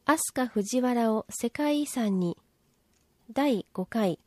飛鳥藤原を世界遺産に第5回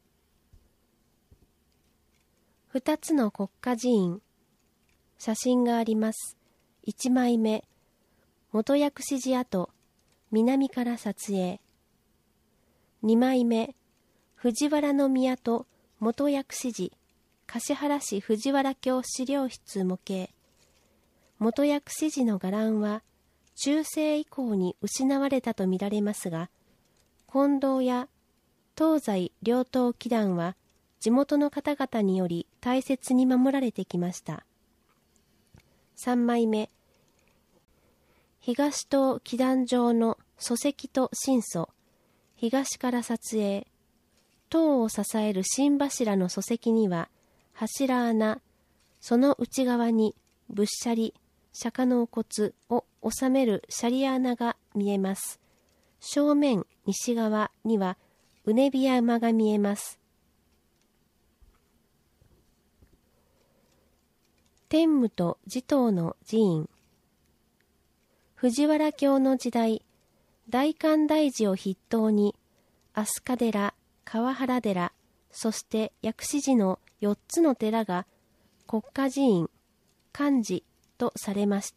2つの国家寺院写真があります。1枚目元薬師寺跡南から撮影。2枚目藤原宮と元薬師寺橿原市藤原京資料室模型。元薬師寺の伽藍は中世以降に失われたとみられますが、金堂や東西両塔基壇は地元の方々により大切に守られてきました。3枚目東塔基壇上の礎石と神祖、東から撮影。塔を支える心柱の礎石には柱穴、その内側に仏舎利、釈迦納骨を収めるシャリ穴が見えます。正面西側にはうねび山が見えます。天武と持統の寺院。藤原京の時代、大観大寺を筆頭に飛鳥寺、川原寺、そして薬師寺の4つの寺が国家寺院、観寺とされました。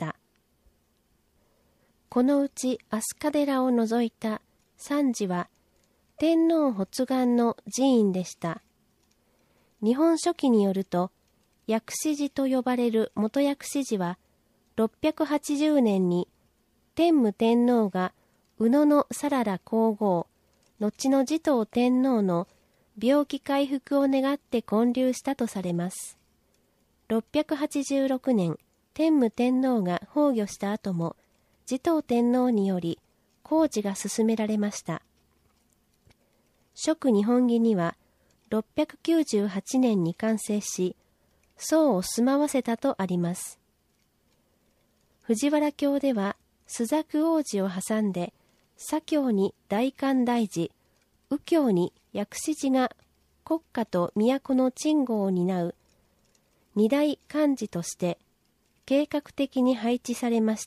このうち飛鳥寺を除いた3寺は天皇発願の寺院でした。日本書紀によると、薬師寺と呼ばれる元薬師寺は680年に天武天皇が宇野のさらら皇后、後の持統天皇の病気回復を願って建立したとされます。686年、天武天皇が崩御した後も、持統天皇により工事が進められました。蜀日本紀には、698年に完成し、僧を住まわせたとあります。藤原京では、朱雀王子を挟んで、左京に大観大寺、右京に薬師寺が国家と都の鎮護を担う二大観寺として計画的に配置されました。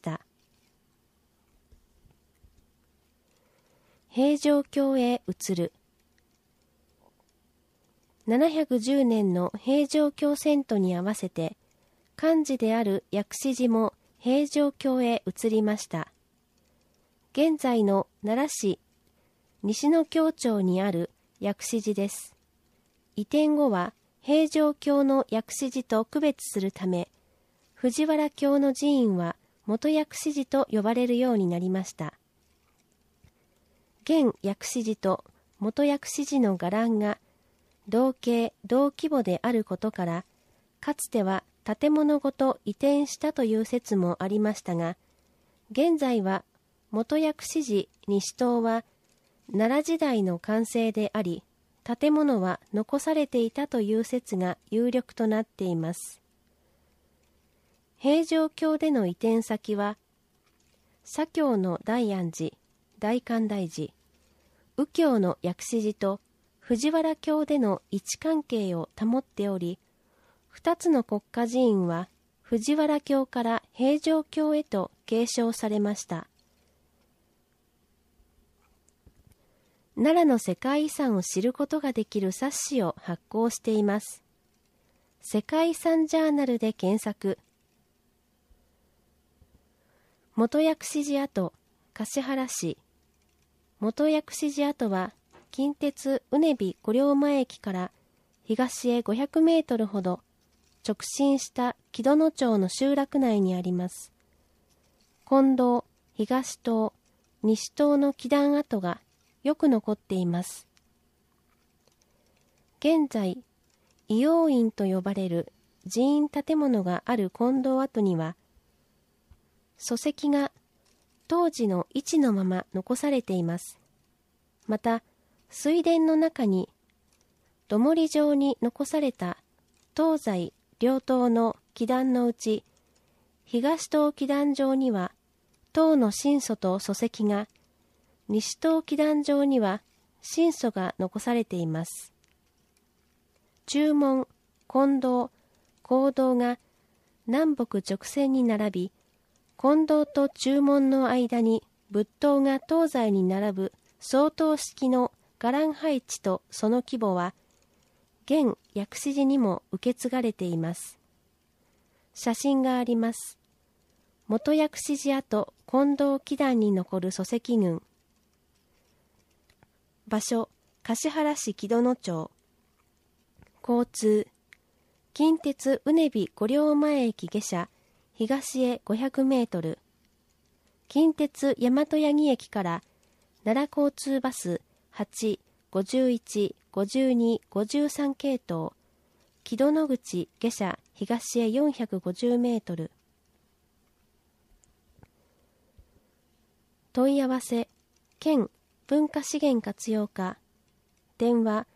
平城京へ移る。710年の平城京遷都に合わせて、観寺である薬師寺も平城京へ移りました。現在の奈良市西野京町にある薬師寺です。移転後は平城京の薬師寺と区別するため、藤原京の寺院は元薬師寺と呼ばれるようになりました。現薬師寺と元薬師寺の伽藍が同系同規模であることから、かつては建物ごと移転したという説もありましたが、現在は元薬師寺西塔は奈良時代の完成であり、建物は残されていたという説が有力となっています。平城京での移転先は、左京の大安寺、大観大寺、右京の薬師寺と藤原京での位置関係を保っており、2つの国家寺院は藤原京から平城京へと継承されました。奈良の世界遺産を知ることができる冊子を発行しています。世界遺産ジャーナルで検索。元薬師寺跡、橿原市。元薬師寺跡は、近鉄うねび五両前駅から東へ500メートルほど直進した木戸野町の集落内にあります。金堂、東棟、西棟の基壇跡がよく残っています。現在、異様院と呼ばれる寺院建物がある金堂跡には、礎石が当時の位置のまま残されています。また、水田の中に土盛状に残された東西両塔の基壇のうち、東塔基壇上には塔の神祖と礎石が、西塔基壇上には神祖が残されています。中門、金堂、講堂が南北直線に並び、金堂と中門の間に仏塔が東西に並ぶ相当式の伽藍配置とその規模は、現薬師寺にも受け継がれています。写真があります。元薬師寺跡金堂基壇に残る礎石群。場所、橿原市木戸野町。交通、近鉄うねび五両前駅下車、東へ500メートル。近鉄大和八木駅から奈良交通バス8、51、52、53系統、木戸野口下車東へ450メートル。問い合わせ、県文化資源活用課、電話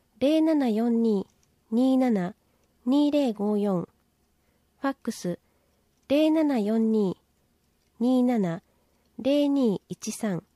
0742-27-2054、ファックス 0742-27-0213